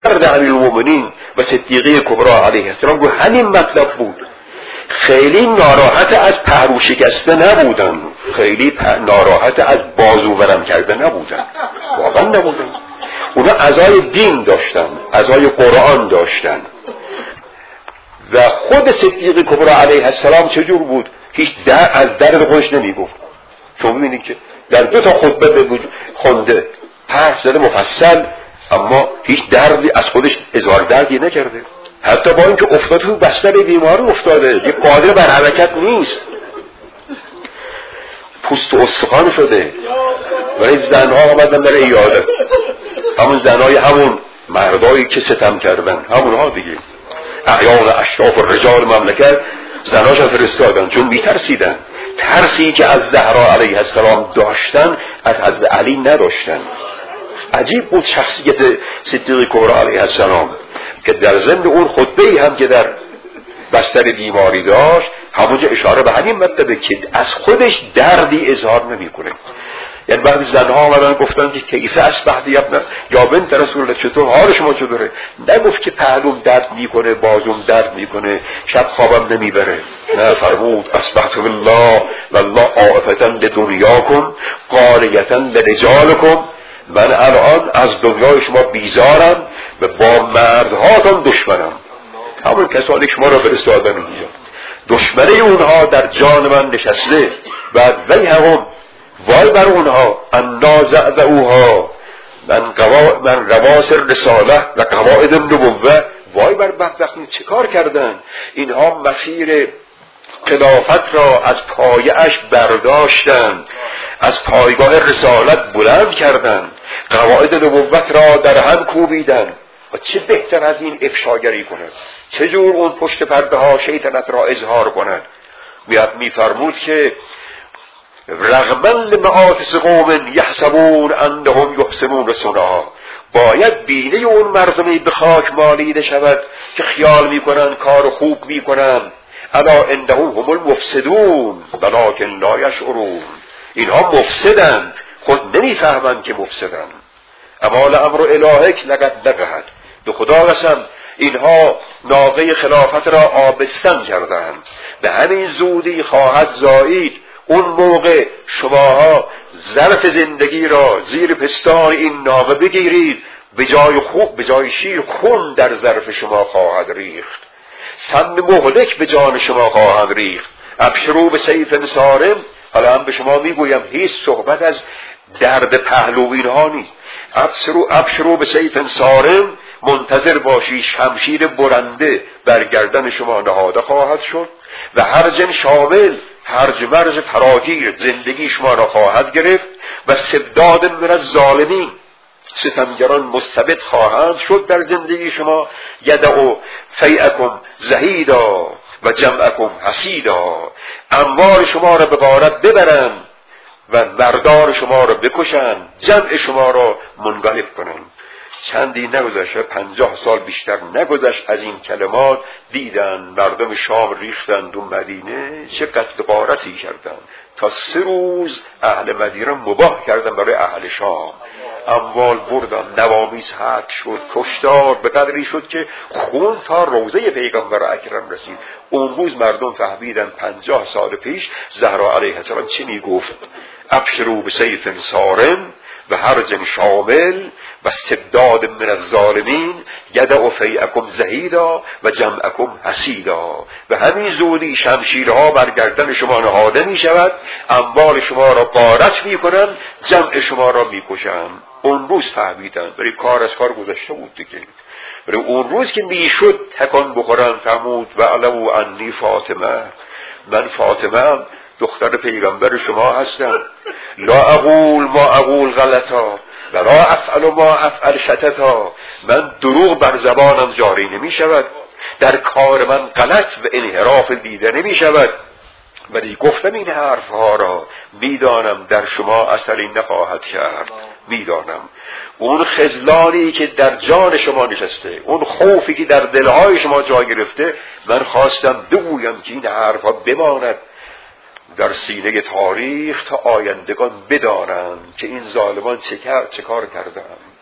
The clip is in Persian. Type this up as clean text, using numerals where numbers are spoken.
درد امیرالمومنین و صدیقه کبری علیه السلام گفت همین مطلب بود. خیلی ناراحت از پهلو شکسته نبودن، خیلی ناراحت از بازو ورم کرده نبودن، واقعا نبودن. اونا عزای دین داشتن، عزای قرآن داشتن. و خود صدیقه کبری علیه السلام چجور بود؟ هیچ از درد خودش نمیگفت. شما ببینید که در 2 تا خطبه به خونده، حرف زده مفصل، اما هیچ دردی از خودش اظهار دردی نکرده. حتی با اینکه افتاده تو بستر بیماری افتاده، یه قادر بر حرکت نیست، پوست و استخوان شده، ولی زنها آمدن در عیادت، همون زنهای همون مردایی که ستم کردن، همونها دیگه، احیان اشراف الرجال مملکت زناشا فرستادن، چون میترسیدن. ترسی که از زهرا علیه السلام داشتن از حضرت علی نداشتن. عجیب بود شخصیت صدیقه کبری علیه السلام که در ضمن اون خطبه‌ای هم که در بستر بیماری داشت همونجا اشاره به همین مطلبه که از خودش دردی اظهار نمیکنه. یعنی بعضی زنها آمدن گفتن که کیف اصبحت یا بنت رسول الله، چطور حال شما چطوره؟ نگفت که پهلوم درد میکنه، بازوم درد میکنه، شب خوابم نمیبره. نه، فرمود اصبحت بالله والله عاقبتا لدنیاکم قاریتا لرجالکم. من الان از دنیای شما بیزارم و با مردهاتون دشمنم. همون کسانی شما را فرستادن اینجا، دشمنه اونها در جان من نشسته. بعد وی هم وای بر اونها انا زعزعوها من رواسر رساله و قواعد النبوه. وای بر بدبختین چه کار کردن اینها؟ مسیر خلافت را از پایه‌اش برداشتن، از پایگاه رسالت بلند کردن، قواعد نبوت را در هم کوبیدن. و چه بهتر از این افشاگری کند؟ چجور اون پشت پرده ها شیطنت را اظهار کند؟ میفرمود که رغما لمعاطس قوم یحسبون انهم یحسنون صنعا، باید بینه اون مردمی به خاک مالیده شود که خیال میکنن کار خوب میکنن. الا انهم هم المفسدون ولکن لا یشعرون. اینها مفسدند، خود نمیفهمند که مفسدند. اما لامر الهک لقد نقحت، به خدا قسم اینها ناقه خلافت را آبستن کردند، به همین زودی خواهد زایید. اون موقع شماها ظرف زندگی را زیر پستان این ناقه بگیرید، به جای شیر خون در ظرف شما خواهد ریخت، سم مهلک به جان شما خواهد ریخت. ابشروا به سیف صارم. حالا هم به شما میگویم هیچ صحبت از درد پهلوین ها نیست. ابشروا به سیف صارم، منتظر باشی شمشیر برنده بر گردن شما نهاده خواهد شد و هرج شامل، هرج مرج فراگیر زندگی شما را خواهد گرفت و سبداد من الظالمین، ستمگران مستبد خواهند شد در زندگی شما. یدعو فیعکم زهیدا و جمعکم حسیدا، اموال شما را به غارت ببرند و مردان شما را بکشند، جمع شما را منقلب کنند. چندی نگذشت، 50 سال بیشتر نگذشت از این کلمات دیدن مردم شام ریختند و مدینه چه قتل غارتی کردند. تا 3 روز اهل مدینه مباح کردن برای اهل شام، اموال بردن، نوامیس حق شد، کشتار به قدری شد که خون تا روضه پیغمبر اکرم رسید. اون روز مردم فهمیدن 50 سال پیش زهرا علیه السلام چی میگفت. ابشروا بسیف صارم و هرج شامل و استبداد من الظالمین یدعو فیعکم زهیدا و جمعکم حسیدا. و همین زودی شمشیرها بر گردن شما نهاده می شود، اموال شما را غارت می کنند، جمع شما را می کشند. اون روز فهمیدن، برای کار از کار گذشته بود دیگه. برای اون روز که می شد تکان بخورن فرمود و علو انی فاطمه، من فاطمه دختر پیغمبر شما هستم. لا اقول ما اقول غلطا و لا افعل ما افعل شتتا، من دروغ بر زبانم جاری نمی شود، در کار من غلط و انحراف دیده نمی شود، ولی گفتم این حرف ها را میدانم در شما اثری نخواهد کرد. میدانم اون خذلانی که در جان شما نشسته، اون خوفی که در دلهای شما جا گرفته، من خواستم بگویم که این حرف ها بماند در سینه تاریخ تا آیندگان بدانند که این ظالمان چه کار کردند.